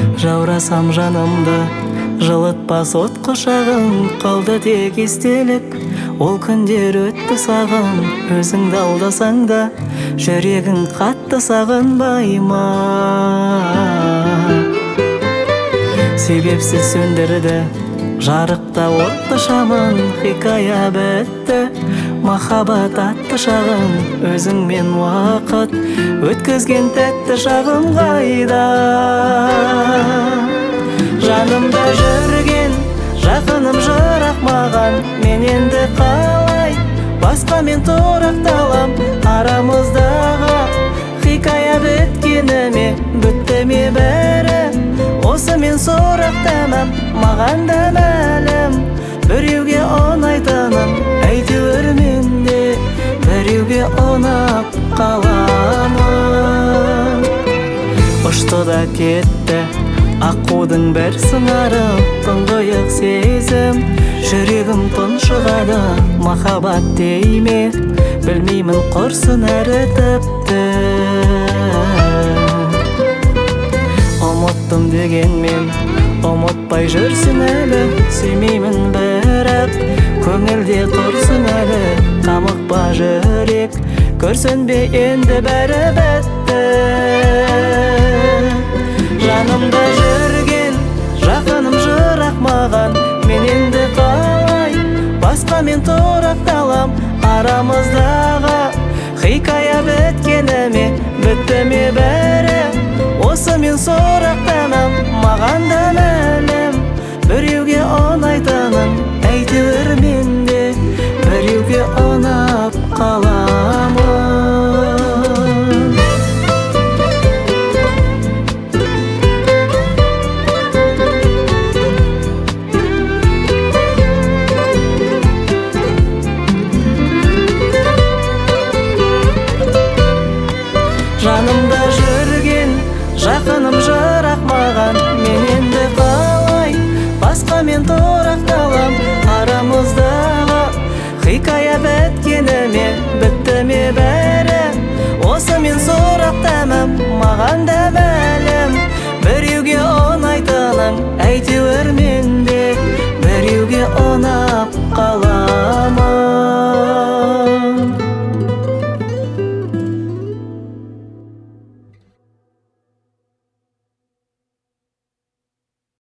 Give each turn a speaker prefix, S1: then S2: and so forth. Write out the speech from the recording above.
S1: Жаурасам жанымды жылытпас от құшағың, қалды тек естелік. Ол күндер өтті сағын, өзіңді алдасаң да жүрегің қатты сағынбай ма? Себепсіз сөндірді жарықта отты шамын, хикая бітті махаббат атты шағын. Өзіңмен уақыт өткізген тәтті шағым қайда? Жанымда жүрген жақыным жырақ маған, мен енді қалай басқамен тұрақталам? Арамыздағы хикая біткені ме, бітті ме бәрі? Осы мен сұрақтамам, маған да мәлім біреуге ұнайтыным. Әйтеуір мен де біреуге ұнап қаламын. Ұшты да кетті аққудың бір сыңары, тұңғиық сезім жүрегім тұншығады. Махаббат дейме, білмеймін құрсын әрі тіпті. Ұмыттым дегенмен ұмытпай жүрсің әлі, сүймеймін бірақ көңілде тұрсың әлі. Қамықпа жүрек, көрсін бе енді бәрі бітті. Жанымда жүрген жақыным жырақ маған, мен енді қалай басқамен тұрақталам? Арамыздағы хикая біткені ме, бітті ме бәрі? Осы мен сұрақтамам, маған да